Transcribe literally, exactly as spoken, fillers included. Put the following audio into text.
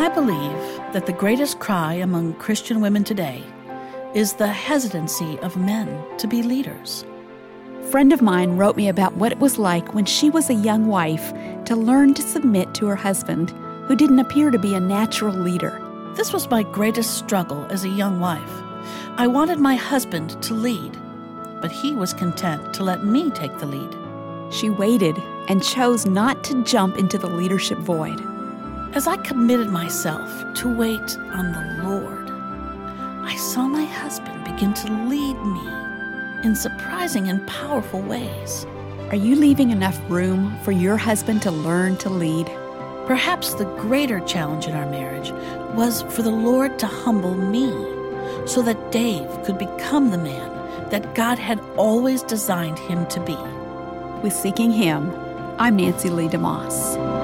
I believe that the greatest cry among Christian women today is the hesitancy of men to be leaders. A friend of mine wrote me about what it was like when she was a young wife to learn to submit to her husband, who didn't appear to be a natural leader. This was my greatest struggle as a young wife. I wanted my husband to lead, but he was content to let me take the lead. She waited and chose not to jump into the leadership void. As I committed myself to wait on the Lord, I saw my husband begin to lead me in surprising and powerful ways. Are you leaving enough room for your husband to learn to lead? Perhaps the greater challenge in our marriage was for the Lord to humble me so that Dave could become the man that God had always designed him to be. With Seeking Him, I'm Nancy Lee DeMoss.